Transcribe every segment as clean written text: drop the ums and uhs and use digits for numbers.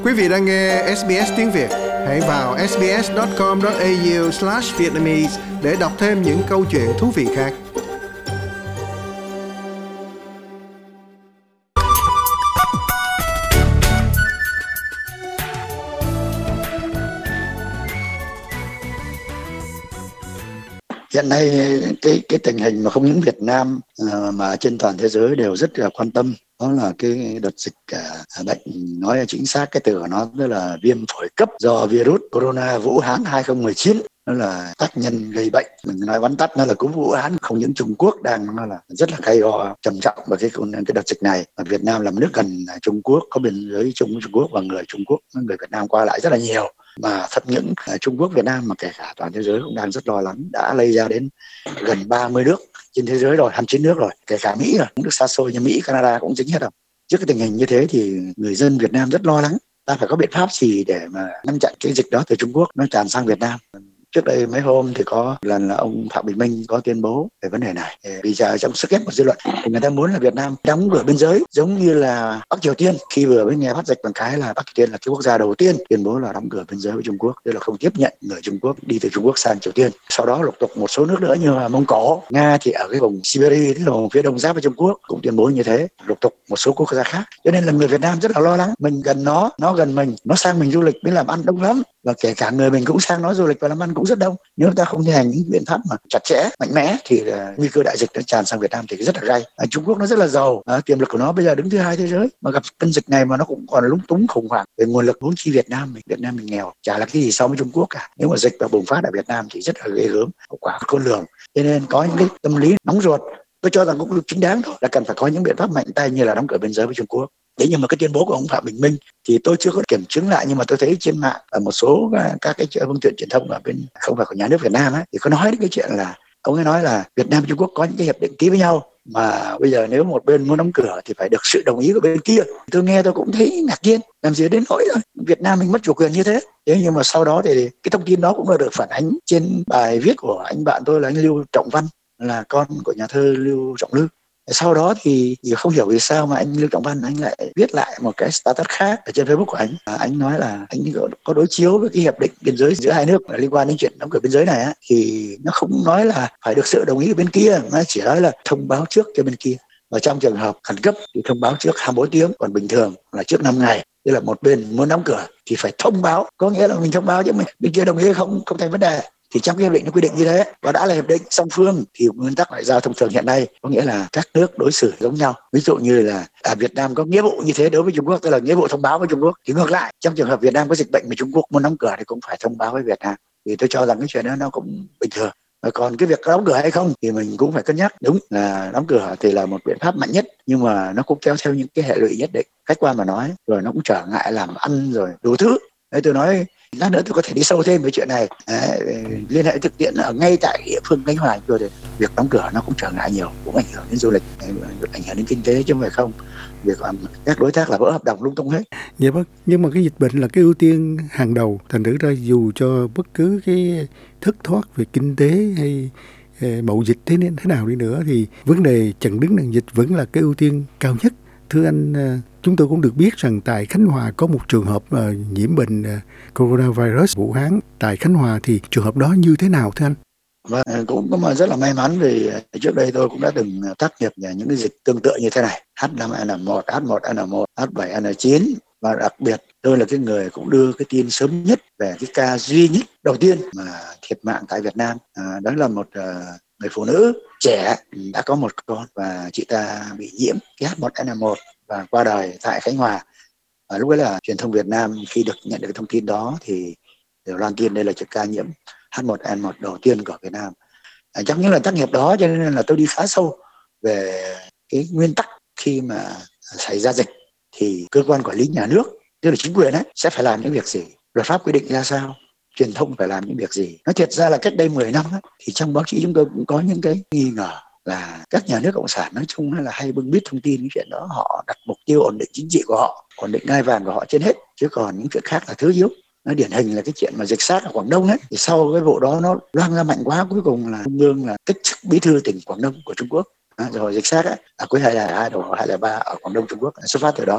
Quý vị đang nghe SBS tiếng Việt. Hãy vào sbs.com.au/vietnamese để đọc thêm những câu chuyện thú vị khác. Hiện nay cái tình hình mà không những Việt Nam mà trên toàn thế giới đều rất là quan tâm, đó là cái đợt dịch bệnh, nói chính xác cái từ của nó tức là viêm phổi cấp do virus corona Vũ Hán 2019. Nó là tác nhân gây bệnh, mình nói vắn tắt nó là cúm Vũ Hán. Không những Trung Quốc đang nó là rất là gay go trầm trọng bởi cái đợt dịch này, và Việt Nam là một nước gần Trung Quốc, có biên giới chung với Trung Quốc, và người Trung Quốc, người Việt Nam qua lại rất là nhiều. Mà thật những Trung Quốc, Việt Nam mà kể cả toàn thế giới cũng đang rất lo lắng, đã lây ra đến gần 30 nước trên thế giới rồi, 29 nước rồi, kể cả Mỹ rồi, cũng nước xa xôi như Mỹ, Canada cũng dính hết rồi. Trước cái tình hình như thế thì người dân Việt Nam rất lo lắng, ta phải có biện pháp gì để mà ngăn chặn cái dịch đó từ Trung Quốc nó tràn sang Việt Nam. Trước đây mấy hôm thì có lần là ông Phạm Bình Minh có tuyên bố về vấn đề này. Vì giờ trong sức ép của dư luận thì người ta muốn là Việt Nam đóng cửa biên giới giống như là Bắc Triều Tiên. Khi vừa mới nghe phát dịch bằng cái là Bắc Triều Tiên là cái quốc gia đầu tiên tuyên bố là đóng cửa biên giới với Trung Quốc, tức là không tiếp nhận người Trung Quốc đi từ Trung Quốc sang Triều Tiên. Sau đó lục tục một số nước nữa như là Mông Cổ, Nga thì ở cái vùng Siberia, tức là vùng phía đông giáp với Trung Quốc cũng tuyên bố như thế, lục tục một số quốc gia khác. Cho nên là người Việt Nam rất là lo lắng, mình gần nó gần mình, nó sang mình du lịch mới làm ăn đông lắm, và kể cả người mình cũng sang nó du lịch và làm ăn cũng rất đông. Nếu ta không thi hành những biện pháp mà chặt chẽ, mạnh mẽ thì nguy cơ đại dịch nó tràn sang Việt Nam thì rất là gay. Trung Quốc nó rất là giàu, tiềm lực của nó bây giờ đứng thứ 2 thế giới, mà gặp cơn dịch này mà nó cũng còn lúng túng khủng hoảng về nguồn lực. Huống chi Việt Nam mình nghèo, chả là cái gì so với Trung Quốc cả. Nếu mà dịch và bùng phát ở Việt Nam thì rất là ghê gớm, hậu quả khôn lường. Cho nên có những cái tâm lý nóng ruột, tôi cho rằng cũng chính đáng thôi, là cần phải có những biện pháp mạnh tay như là đóng cửa biên giới với Trung Quốc. Thế nhưng mà cái tuyên bố của ông Phạm Bình Minh thì tôi chưa có kiểm chứng lại, nhưng mà tôi thấy trên mạng ở một số các cái phương tiện truyền thông ở bên không phải của nhà nước Việt Nam ấy, thì có nói đến cái chuyện là ông ấy nói là Việt Nam và Trung Quốc có những cái hiệp định ký với nhau, mà bây giờ nếu một bên muốn đóng cửa thì phải được sự đồng ý của bên kia. Tôi nghe tôi cũng thấy ngạc nhiên, làm gì đến nỗi rồi Việt Nam mình mất chủ quyền như thế. Thế nhưng mà sau đó thì cái thông tin đó cũng đã được phản ánh trên bài viết của anh bạn tôi là anh Lưu Trọng Văn, là con của nhà thơ Lưu Trọng Lư. Sau đó thì không hiểu vì sao mà anh Lưu Trọng Văn anh lại viết lại một cái status khác ở trên Facebook của anh. Anh nói là anh có đối chiếu với cái hiệp định biên giới giữa hai nước liên quan đến chuyện đóng cửa biên giới này á, thì nó không nói là phải được sự đồng ý của bên kia, nó chỉ nói là thông báo trước cho bên kia. Và trong trường hợp khẩn cấp thì thông báo trước 24 tiếng, còn bình thường là trước 5 ngày. Tức là một bên muốn đóng cửa thì phải thông báo, có nghĩa là mình thông báo chứ bên kia đồng ý không thành vấn đề. Thì trong cái hiệp định nó quy định như thế, và đã là hiệp định song phương thì nguyên tắc ngoại giao thông thường hiện nay có nghĩa là các nước đối xử giống nhau. Ví dụ như là Việt Nam có nghĩa vụ như thế đối với Trung Quốc, tức là nghĩa vụ thông báo với Trung Quốc, thì ngược lại trong trường hợp Việt Nam có dịch bệnh mà Trung Quốc muốn đóng cửa thì cũng phải thông báo với Việt Nam. Thì tôi cho rằng cái chuyện đó nó cũng bình thường. Còn cái việc đóng cửa hay không thì mình cũng phải cân nhắc. Đúng là đóng cửa thì là một biện pháp mạnh nhất, nhưng mà nó cũng kéo theo những cái hệ lụy nhất định, khách quan mà nói, rồi nó cũng trở ngại làm ăn rồi đủ thứ. Đấy, tôi nói lát nữa tôi có thể đi sâu thêm về chuyện này. Liên hệ thực tiễn ở ngay tại địa phương Khánh Hòa rồi, thì việc đóng cửa nó cũng trở ngại nhiều, cũng ảnh hưởng đến du lịch, ảnh hưởng đến kinh tế chứ không phải không. Việc các đối tác là vỡ hợp đồng lung tung hết. Dạ vâng, nhưng mà cái dịch bệnh là cái ưu tiên hàng đầu, thành thử ra dù cho bất cứ cái thất thoát về kinh tế hay mậu dịch thế nào đi nữa thì vấn đề chặn đứng nạn dịch vẫn là cái ưu tiên cao nhất. Thưa anh, chúng tôi cũng được biết rằng tại Khánh Hòa có một trường hợp nhiễm bệnh coronavirus Vũ Hán tại Khánh Hòa, thì trường hợp đó như thế nào thưa anh? Và cũng có mà rất là may mắn vì trước đây tôi cũng đã từng tác nghiệp về những cái dịch tương tự như thế này, H5N1, H1N1, H7N9, và đặc biệt tôi là cái người cũng đưa cái tin sớm nhất về cái ca duy nhất đầu tiên mà thiệt mạng tại Việt Nam. Đó là một người phụ nữ trẻ đã có một con, và chị ta bị nhiễm cái H1N1 và qua đời tại Khánh Hòa. Lúc ấy là truyền thông Việt Nam khi được nhận được cái thông tin đó thì đều loan tin đây là ca nhiễm H1N1 đầu tiên của Việt Nam. Trong những lần tác nghiệp đó cho nên là tôi đi khá sâu về cái nguyên tắc khi mà xảy ra dịch thì cơ quan quản lý nhà nước, tức là chính quyền ấy, sẽ phải làm những việc gì, luật pháp quy định ra sao, truyền thông phải làm những việc gì. Nói thiệt ra là cách đây 10 năm ấy, thì trong báo chí chúng tôi cũng có những cái nghi ngờ là các nhà nước cộng sản nói chung là hay bưng bít thông tin cái chuyện đó, họ đặt mục tiêu ổn định chính trị của họ, ổn định ngai vàng của họ trên hết, chứ còn những chuyện khác là thứ yếu. Nó điển hình là cái chuyện mà dịch sát ở Quảng Đông ấy, thì sau cái vụ đó nó loang ra mạnh quá, cuối cùng là Trung ương là cách chức bí thư tỉnh Quảng Đông của Trung Quốc. Rồi dịch sát ấy, ở cuối 2002 đầu 2003 ở Quảng Đông Trung Quốc xuất phát từ đó.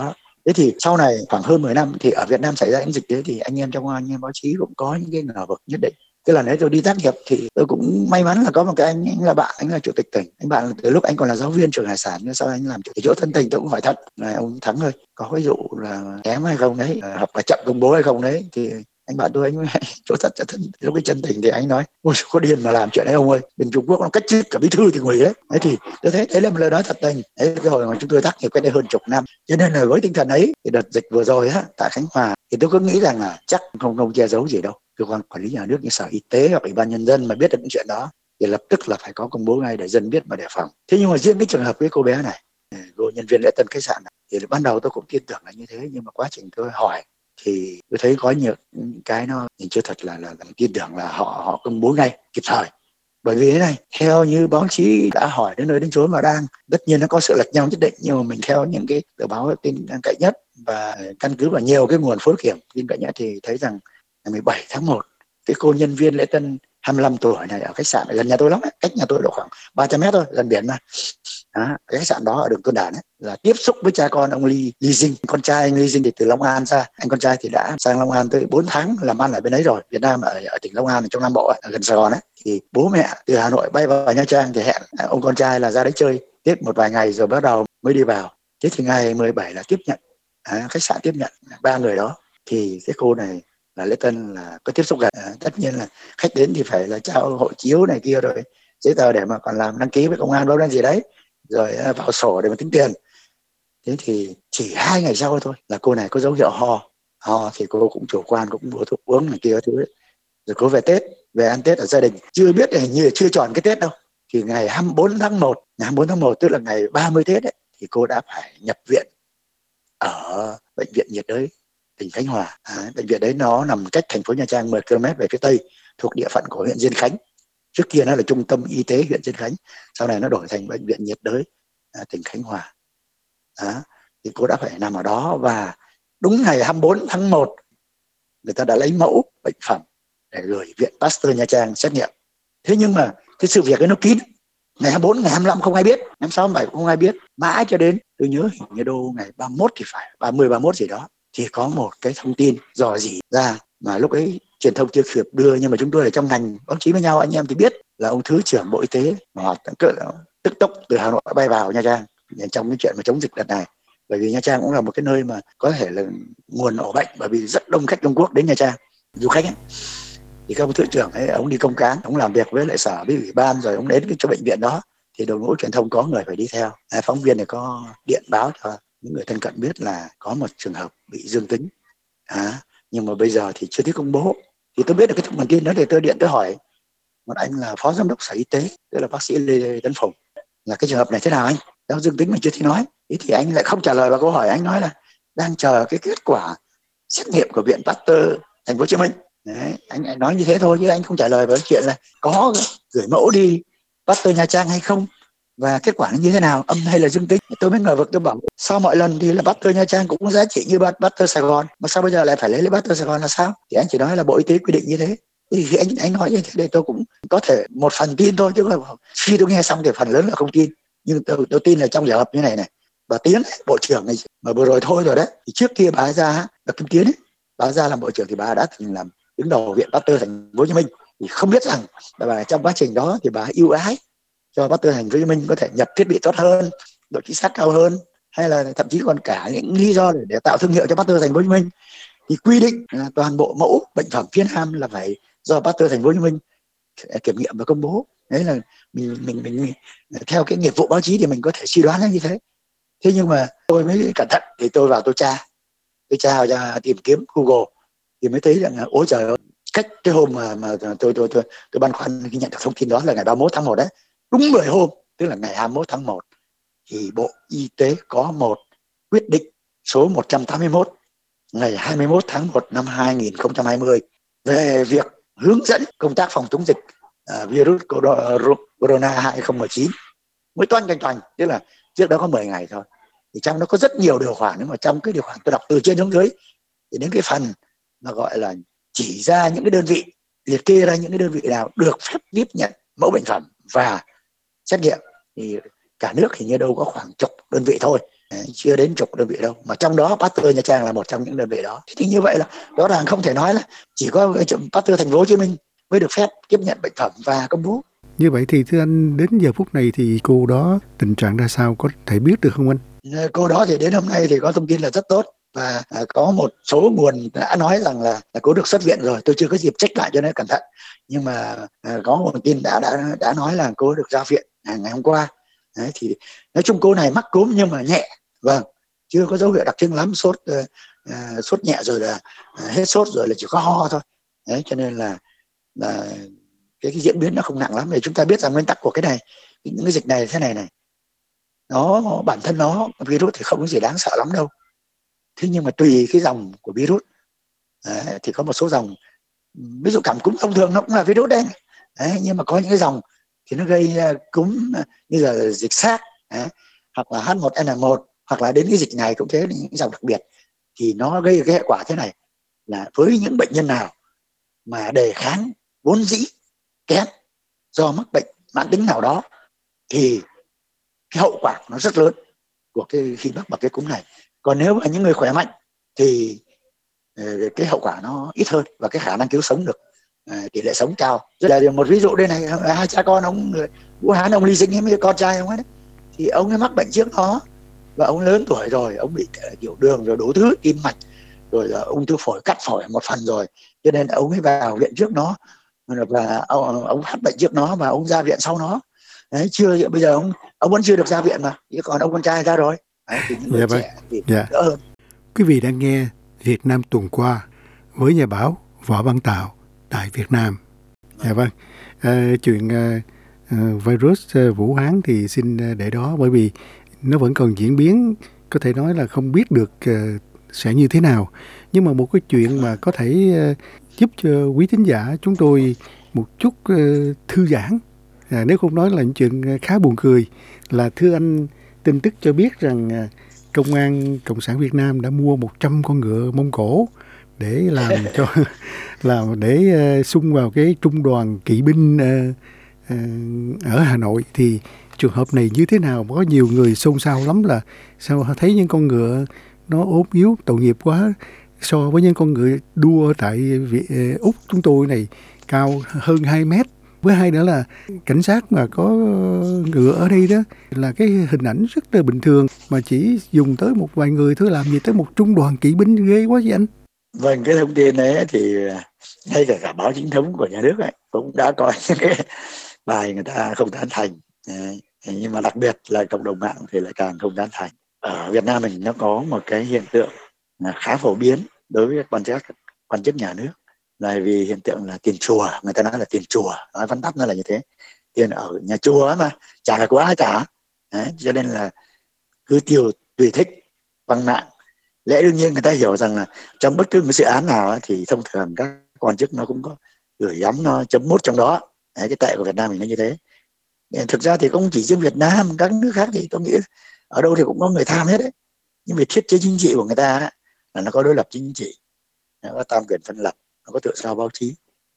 Thế thì sau này khoảng hơn 10 năm thì ở Việt Nam xảy ra những dịch thế thì anh em trong anh em báo chí cũng có những cái ngờ vực nhất định. Tức là nếu tôi đi tác nghiệp thì tôi cũng may mắn là có một cái anh là bạn, anh là chủ tịch tỉnh, anh bạn từ lúc anh còn là giáo viên trường hải sản, nhưng sau anh làm chủ tịch chỗ thân tình, tôi cũng hỏi thật là ông Thắng ơi, có cái vụ là kém hay không đấy, hoặc là chậm công bố hay không đấy. Thì anh bạn tôi anh chỗ thật cho thân, lúc cái chân tình thì anh nói ôi có điên mà làm chuyện đấy ông ơi, bên Trung Quốc nó cách chức cả bí thư thì ngồi đấy. Thế thì tôi thấy đấy là một lời nói thật tình. Đấy cái hồi mà chúng tôi tác nghiệp cách đây hơn chục năm, cho nên là với tinh thần ấy thì đợt dịch vừa rồi á tại Khánh Hòa thì tôi cứ nghĩ rằng là chắc không che giấu gì đâu, cơ quan quản lý nhà nước như Sở Y tế hoặc Ủy ban Nhân dân mà biết được những chuyện đó thì lập tức là phải có công bố ngay để dân biết và đề phòng. Thế nhưng mà riêng cái trường hợp với cô bé này, cô nhân viên lễ tân khách sạn này, thì ban đầu tôi cũng tin tưởng là như thế, nhưng mà quá trình tôi hỏi thì tôi thấy có nhiều cái nó chưa thật là tin tưởng là họ công bố ngay kịp thời. Bởi vì thế này, theo như báo chí đã hỏi đến nơi đến chốn và đang, tất nhiên nó có sự lệch nhau nhất định, nhưng mà mình theo những cái tờ báo tin cậy nhất và căn cứ vào nhiều cái nguồn phối kiểm tin cậy nhất thì thấy rằng ngày 17 tháng 1 cái cô nhân viên lễ tân 25 tuổi này ở khách sạn này, gần nhà tôi lắm ấy, cách nhà tôi độ khoảng 300 mét thôi, gần biển mà. Đó, cái khách sạn đó ở đường Tôn Đản ấy, là tiếp xúc với cha con ông Ly Dinh. Con trai anh Ly Dinh thì từ Long An ra, anh con trai thì đã sang Long An tới 4 tháng làm ăn ở bên ấy rồi. Việt Nam ở tỉnh Long An ở trong Nam Bộ ấy, ở gần Sài Gòn ấy, thì bố mẹ từ Hà Nội bay vào Nha Trang thì hẹn ông con trai là ra đấy chơi Tết một vài ngày rồi bắt đầu mới đi vào. Thế thì ngày 17 là tiếp nhận, khách sạn tiếp nhận 3 người đó. Thì cái cô này là lễ tân là có tiếp xúc gần, tất nhiên là khách đến thì phải là trao hộ chiếu này kia rồi giấy tờ để mà còn làm đăng ký với công an báo đăng gì đấy, rồi vào sổ để mà tính tiền. Thế thì chỉ 2 ngày sau thôi là cô này có dấu hiệu ho thì cô cũng chủ quan, cũng mua thuốc uống này kia thứ ấy. Rồi cô về Tết, về ăn Tết ở gia đình, chưa biết là hình như là chưa tròn cái Tết đâu, thì ngày 24 tháng 1, ngày 24 tháng 1 tức là ngày 30 Tết ấy, thì cô đã phải nhập viện ở bệnh viện nhiệt đới tỉnh Khánh Hòa. Bệnh viện đấy nó nằm cách thành phố Nha Trang 10 km về phía tây, thuộc địa phận của huyện Diên Khánh. Trước kia nó là trung tâm y tế huyện Diên Khánh, sau này nó đổi thành bệnh viện nhiệt đới tỉnh Khánh Hòa. Thì cô đã phải nằm ở đó, và đúng ngày 24 tháng 1 người ta đã lấy mẫu bệnh phẩm để gửi viện Pasteur Nha Trang xét nghiệm. Thế nhưng mà cái sự việc ấy nó kín, ngày 24, ngày 25 không ai biết, ngày 26, 27 không ai biết, mãi cho đến tôi nhớ hình như đâu ngày 31 thì phải, 30, 31 gì đó thì có một cái thông tin dò dỉ ra, mà lúc ấy truyền thông chưa kịp đưa, nhưng mà chúng tôi ở trong ngành báo chí với nhau anh em thì biết là ông Thứ trưởng Bộ Y tế mà tức tốc từ Hà Nội bay vào Nha Trang trong cái chuyện mà chống dịch đợt này. Bởi vì Nha Trang cũng là một cái nơi mà có thể là nguồn ổ bệnh, bởi vì rất đông khách Trung Quốc đến Nha Trang, du khách ấy. Thì các ông thứ trưởng ấy, ông đi công cán, ông làm việc với lại sở với ủy ban, rồi ông đến cái chỗ bệnh viện đó thì đội ngũ truyền thông có người phải đi theo. Phóng viên này có điện báo cho những người thân cận biết là có một trường hợp bị dương tính, nhưng mà bây giờ thì chưa thấy công bố. Thì tôi biết được cái thông tin đó thì tôi điện tới hỏi một anh là phó giám đốc sở y tế, tức là bác sĩ Lê Tấn Phùng, là cái trường hợp này thế nào anh? Đâu dương tính mà chưa thấy nói. Thế thì anh lại không trả lời vào câu hỏi, anh nói là đang chờ cái kết quả xét nghiệm của viện Pasteur thành phố Hồ Chí Minh. Đấy, anh nói như thế thôi chứ anh không trả lời với chuyện là có gửi mẫu đi Pasteur Nha Trang hay không và kết quả nó như thế nào, âm hay là dương tính. Tôi mới ngờ vực, tôi bảo sao mọi lần thì là Pasteur Nha Trang cũng có giá trị như Pasteur Sài Gòn, mà sao bây giờ lại phải lấy Pasteur Sài Gòn là sao? Thì anh chỉ nói là Bộ Y tế quy định như thế. Thì anh nói như thế đây tôi cũng có thể một phần tin thôi, chứ không, khi tôi nghe xong thì phần lớn là không tin. Nhưng tôi tin là trong trường hợp như này này, bà Tiến ấy, bộ trưởng này mà vừa rồi thôi rồi đấy, thì trước kia bà ra, bà Kim Tiến ấy, bà ra làm bộ trưởng thì bà đã từng làm đứng đầu viện Pasteur thành phố Hồ Chí Minh. Thì không biết rằng bà trong quá trình đó thì bà ưu ái cho Pasteur thành phố Hồ Chí Minh có thể nhập thiết bị tốt hơn, độ chính xác cao hơn, hay là thậm chí còn cả những lý do để tạo thương hiệu cho Pasteur thành phố Hồ Chí Minh. Thì quy định là toàn bộ mẫu bệnh phẩm phía Nam là phải do Pasteur thành phố Hồ Chí Minh kiểm nghiệm và công bố. Đấy là mình theo cái nghiệp vụ báo chí thì mình có thể suy đoán như thế. Thế nhưng mà tôi mới cẩn thận thì tôi vào tôi tra ra tìm kiếm Google thì mới thấy rằng ôi trời ơi, cách cái hôm mà tôi băn khoăn khi nhận được thông tin đó là ngày 31 tháng 1 đấy, đúng 10 hôm, tức là ngày 21 tháng 1 thì Bộ Y tế có một quyết định số 181 ngày 21 tháng 1 năm 2020 về việc hướng dẫn công tác phòng chống dịch virus corona 2019, mới toanh toanh, tức là trước đó có 10 ngày thôi. Thì trong đó có rất nhiều điều khoản, nhưng mà trong cái điều khoản tôi đọc từ trên xuống dưới thì đến cái phần mà gọi là chỉ ra những cái đơn vị, liệt kê ra những cái đơn vị nào được phép tiếp nhận mẫu bệnh phẩm và xét nghiệm, thì cả nước hình như đâu có khoảng chục đơn vị thôi. chưa đến chục đơn vị đâu, mà trong đó Pasteur Nha Trang là một trong những đơn vị đó. Thì như vậy là rõ ràng không thể nói là chỉ có Pasteur Thành phố Hồ Chí Minh mới được phép tiếp nhận bệnh phẩm và công bố. Như vậy thì thưa anh, đến giờ phút này thì cô đó tình trạng ra sao, có thể biết được không anh? Cô đó thì đến hôm nay thì có thông tin là rất tốt, và có một số nguồn đã nói rằng là cô được xuất viện rồi. Tôi chưa có dịp check lại cho nên cẩn thận, nhưng mà có một nguồn tin đã nói là cô được ra viện ngày hôm qua. Đấy, thì nói chung cô này mắc cúm nhưng mà nhẹ, vâng, chưa có dấu hiệu đặc trưng lắm, sốt nhẹ rồi là hết sốt rồi là chỉ có ho thôi. Đấy, cho nên là cái diễn biến nó không nặng lắm. Thì chúng ta biết rằng nguyên tắc của cái này, những cái dịch này thế này, nó bản thân nó virus thì không có gì đáng sợ lắm đâu. Thế nhưng mà tùy cái dòng của virus. Đấy, thì có một số dòng, ví dụ cảm cúm thông thường nó cũng là virus đấy. Đấy, nhưng mà có những cái dòng thì nó gây cúm như là dịch SARS, hoặc là H1N1, hoặc là đến cái dịch này cũng thế, những dòng đặc biệt thì nó gây cái hệ quả thế này, là với những bệnh nhân nào mà đề kháng vốn dĩ kém do mắc bệnh mãn tính nào đó thì cái hậu quả nó rất lớn của khi mắc bằng cái cúm này. Còn nếu mà những người khỏe mạnh thì cái hậu quả nó ít hơn và cái khả năng cứu sống được, tỷ lệ sống cao. Rất là một ví dụ đây này, hai cha con ông Vũ Hán, ông Ly Dĩnh với con trai ông ấy đấy, thì ông ấy mắc bệnh trước đó và ông lớn tuổi rồi, ông bị tiểu đường rồi đủ thứ, tim mạch rồi ung thư phổi, cắt phổi một phần rồi, cho nên ông ấy vào viện trước nó, và ông phát bệnh trước nó và ông ra viện sau nó. Đấy, bây giờ ông vẫn chưa được ra viện mà, còn ông con trai ra rồi. Đấy, thì những người trẻ thì đỡ hơn. Quý vị đang nghe Việt Nam tuần qua với nhà báo Võ Văn Tạo tại Việt Nam. Dạ vâng. Chuyện virus Vũ Hán thì xin để đó, bởi vì nó vẫn còn diễn biến, có thể nói là không biết được sẽ như thế nào. Nhưng mà một cái chuyện mà có thể giúp cho quý thính giả chúng tôi một chút thư giãn, nếu không nói là những chuyện khá buồn cười, là thưa anh, tin tức cho biết rằng Công an Cộng sản Việt Nam đã mua 100 con ngựa Mông Cổ để để xung vào cái trung đoàn kỵ binh ở Hà Nội. Thì trường hợp này như thế nào? Có nhiều người xôn xao lắm, là sao thấy những con ngựa nó ốm yếu tội nghiệp quá, so với những con ngựa đua tại Úc chúng tôi này cao hơn 2 mét. Với hai nữa là cảnh sát mà có ngựa ở đây đó là cái hình ảnh rất là bình thường, mà chỉ dùng tới một vài người thôi, làm gì tới một trung đoàn kỵ binh, ghê quá vậy anh. Vâng, cái thông tin đấy thì ngay cả báo chính thống của nhà nước ấy cũng đã có những cái bài người ta không tán thành. Nhưng mà đặc biệt là cộng đồng mạng thì lại càng không tán thành. Ở Việt Nam mình nó có một cái hiện tượng khá phổ biến đối với quan chức nhà nước, là vì hiện tượng là tiền chùa. Người ta nói là tiền chùa, nói vắn tắt nó là như thế, tiền ở nhà chùa mà trả của ai trả. Đấy, cho nên là cứ tiêu tùy thích bằng mạng. Lẽ đương nhiên người ta hiểu rằng là trong bất cứ một dự án nào thì thông thường các quan chức nó cũng có gửi gắm, nó chấm mút trong đó. Đấy, cái tệ của Việt Nam mình nó như thế. Thực ra thì không chỉ riêng Việt Nam, các nước khác thì tôi nghĩ ở đâu thì cũng có người tham hết đấy. Nhưng vì thiết chế chính trị của người ta là nó có đối lập chính trị, nó có tam quyền phân lập, nó có tự do báo chí,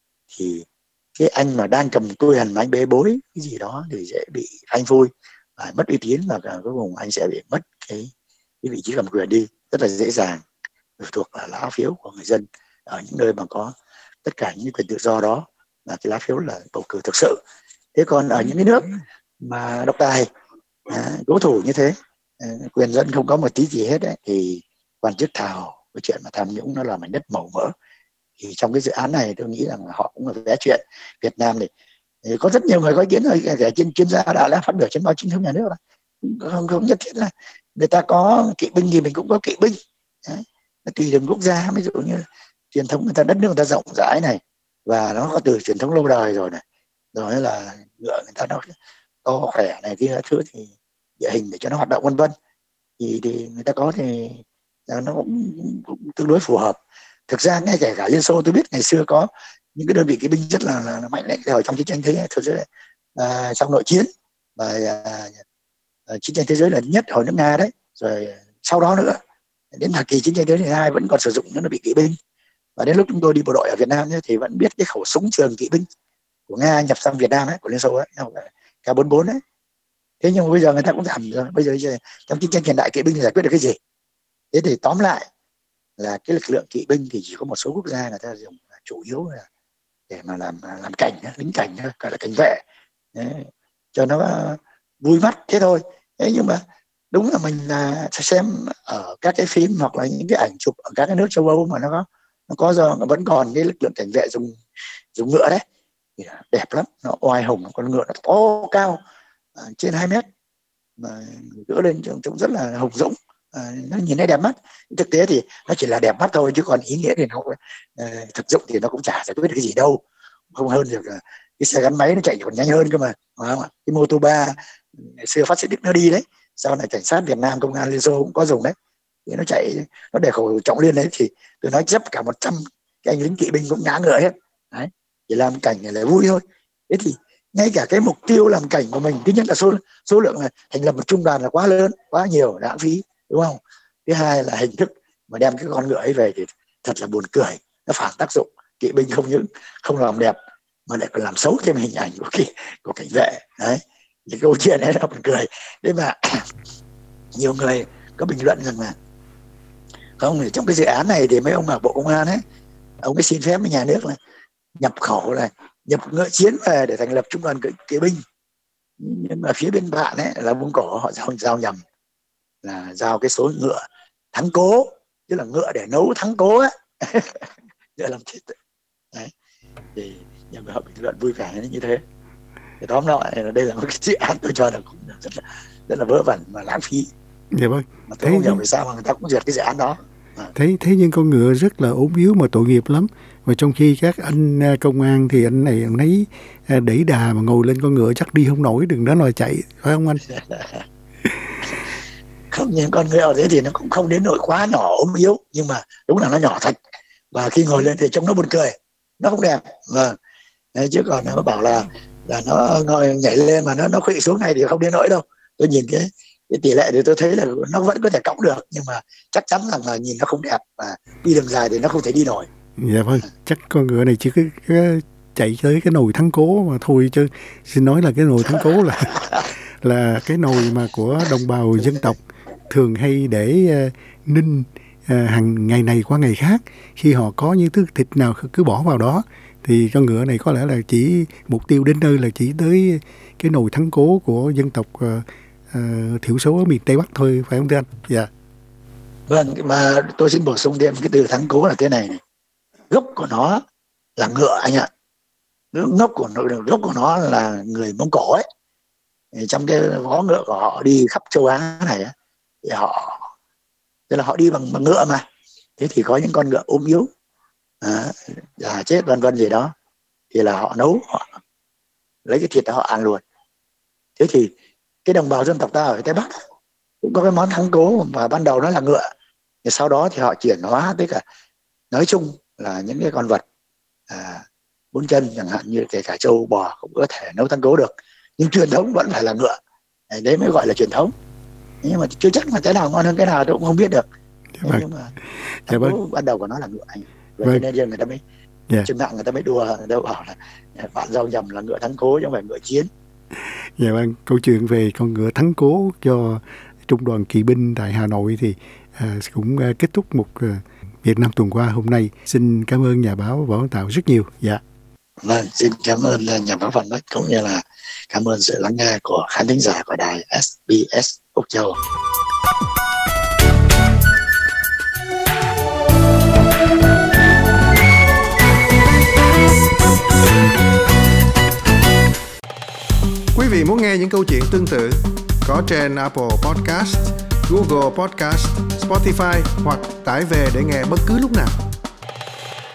thì cái anh mà đang cầm quyền mà anh bê bối cái gì đó thì sẽ bị phanh phui và mất uy tín, và cuối cùng anh sẽ bị mất cái vị trí cầm quyền đi rất là dễ dàng, thuộc là lá phiếu của người dân ở những nơi mà có tất cả những quyền tự do đó, là cái lá phiếu là bầu cử thực sự. Thế còn ở những cái nước mà độc tài, cố thủ như thế, quyền dân không có một tí gì hết ấy, thì quan chức thào cái chuyện mà tham nhũng nó là mảnh đất màu mỡ. Thì trong cái dự án này tôi nghĩ rằng họ cũng là vé chuyện. Việt Nam thì có rất nhiều người có ý kiến rồi, kể chuyên gia đã phát biểu trên báo chính thống nhà nước, không nhất thiết là người ta có kỵ binh thì mình cũng có kỵ binh. Đấy, tùy từng quốc gia. Ví dụ như truyền thống người ta, đất nước người ta rộng rãi này, và nó có từ truyền thống lâu đời rồi này, rồi là ngựa người ta nó to khỏe này kia thứ, thì địa hình để cho nó hoạt động vân vân, thì người ta có thì nó cũng tương đối phù hợp. Thực ra ngay kể cả Liên Xô, tôi biết ngày xưa có những cái đơn vị kỵ binh rất là mạnh đấy, ở trong chiến tranh thế giới, trong nội chiến và chiến tranh thế giới lần nhất hồi nước Nga đấy, rồi sau đó nữa đến thời kỳ chiến tranh thế giới thứ hai vẫn còn sử dụng những đơn vị kỵ binh. Và đến lúc chúng tôi đi bộ đội ở Việt Nam ấy, thì vẫn biết cái khẩu súng trường kỵ binh của Nga nhập sang Việt Nam ấy, của Liên Xô ấy, K44 ấy, Thế nhưng mà bây giờ người ta cũng giảm rồi. Bây giờ trong chiến tranh hiện đại kỵ binh giải quyết được cái gì? Thế thì tóm lại là cái lực lượng kỵ binh thì chỉ có một số quốc gia người ta dùng chủ yếu là để mà làm cảnh, lính cảnh, gọi là cảnh vệ. Đấy, cho nó vui mắt thế thôi. Thế nhưng mà đúng là mình là xem ở các cái phim hoặc là những cái ảnh chụp ở các cái nước châu Âu mà nó có vẫn còn cái lực lượng cảnh vệ dùng ngựa đấy, thì đẹp lắm, nó oai hùng, con ngựa nó to cao trên 2 mét mà đỡ lên trông rất là hùng dũng, nó nhìn thấy đẹp mắt. Thực tế thì nó chỉ là đẹp mắt thôi, chứ còn ý nghĩa thì nó thực dụng thì nó cũng chả giải quyết được cái gì đâu, không hơn được cái xe gắn máy nó chạy còn nhanh hơn cơ mà, cái mô tô 3 ngày xưa phát xít Đức nó đi đấy, sau này cảnh sát Việt Nam, công an Liên Xô cũng có dùng đấy, thì nó chạy, nó để khẩu trọng liên đấy, thì tôi nói chấp cả 100 cái anh lính kỵ binh cũng ngã ngựa hết đấy, chỉ làm cảnh này là vui thôi. Thế thì ngay cả cái mục tiêu làm cảnh của mình, thứ nhất là số lượng là thành lập một trung đoàn là quá lớn, quá nhiều, lãng phí, đúng không? Thứ hai là hình thức mà đem cái con ngựa ấy về thì thật là buồn cười, nó phản tác dụng. Kỵ binh không những không làm đẹp mà lại còn làm xấu thêm hình ảnh của cảnh vệ đấy. Thì câu chuyện ấy là buồn cười. Thế mà nhiều người có bình luận rằng là không, trong cái dự án này thì mấy ông ở Bộ Công an ấy, ông ấy xin phép với nhà nước là nhập khẩu này, nhập ngựa chiến về để thành lập trung đoàn kỵ binh, nhưng mà phía bên bạn ấy là Mông Cổ họ giao nhầm, là giao cái số ngựa thắng cố, tức là ngựa để nấu thắng cố ấy. Ngựa làm chết đấy. Thì nhiều người họ bình luận vui vẻ như thế. Thì tóm lại là đây là một cái dự án tôi cho là cũng rất là vớ vẩn và lãng phí. Dạ vâng. Mà tôi không hiểu vì sao mà người ta cũng duyệt cái dự án đó. Thế nhưng con ngựa rất là ốm yếu mà tội nghiệp lắm. Và trong khi các anh công an thì anh này anh ấy đẩy đà mà ngồi lên con ngựa chắc đi không nổi, đừng nói là chạy, phải không anh? Không, những con ngựa thế thì nó cũng không đến nỗi quá nhỏ ốm yếu, nhưng mà đúng là nó nhỏ thật, và khi ngồi lên thì trông nó buồn cười, nó không đẹp. Vâng. Chứ còn nó bảo là nó ngồi nhảy lên mà nó khuỵu xuống này thì không đến nỗi đâu. Tôi nhìn cái tỷ lệ thì tôi thấy là nó vẫn có thể cõng được, nhưng mà chắc chắn rằng là nhìn nó không đẹp, và đi đường dài thì nó không thể đi nổi. Dạ vâng, chắc con ngựa này chỉ cứ chạy tới cái nồi thắng cố mà thôi, chứ xin nói là cái nồi thắng cố là cái nồi mà của đồng bào dân tộc thường hay để ninh hàng ngày này qua ngày khác, khi họ có những thứ thịt nào cứ bỏ vào đó. Thì con ngựa này có lẽ là chỉ mục tiêu đến nơi là chỉ tới cái nồi thắng cố của dân tộc thiểu số ở miền Tây Bắc thôi, phải không thưa anh? Dạ. Vâng, mà tôi xin bổ sung thêm cái từ thắng cố là thế này. Gốc của nó là ngựa anh ạ. Gốc của nó là người Mông Cổ ấy. Trong cái vó ngựa của họ đi khắp châu Á này ấy, thì tức là họ đi bằng ngựa mà. Thế thì có những con ngựa ốm yếu, già chết vân vân gì đó, thì là họ nấu, họ lấy cái thịt đó họ ăn luôn. Thế thì cái đồng bào dân tộc ta ở Tây Bắc cũng có cái món thắng cố mà ban đầu nó là ngựa, thì sau đó thì họ chuyển hóa tới cả, nói chung là những cái con vật 4 chân chẳng hạn, như kể cả trâu bò cũng có thể nấu thắng cố được, nhưng truyền thống vẫn phải là ngựa. Đấy mới gọi là truyền thống, nhưng mà chưa chắc là cái nào ngon hơn cái nào tôi cũng không biết được. Nhưng mà thắng cố ban đầu của nó là ngựa anh. Vậy nên giờ người ta mới trên mạng người ta mới đùa, người ta bảo là bạn giao nhầm là ngựa thắng cố chứ không phải ngựa chiến. Dạ vâng, câu chuyện về con ngựa thắng cố cho trung đoàn kỵ binh tại Hà Nội thì cũng kết thúc một Việt Nam tuần qua hôm nay. Xin cảm ơn nhà báo Võ Văn Tạo rất nhiều. Dạ. Vâng, xin cảm ơn nhà báo Văn Bách, cũng như là cảm ơn sự lắng nghe của khán thính giả của đài SBS Úc Châu. Quý vị muốn nghe những câu chuyện tương tự có trên Apple Podcast, Google Podcast, Spotify hoặc tải về để nghe bất cứ lúc nào.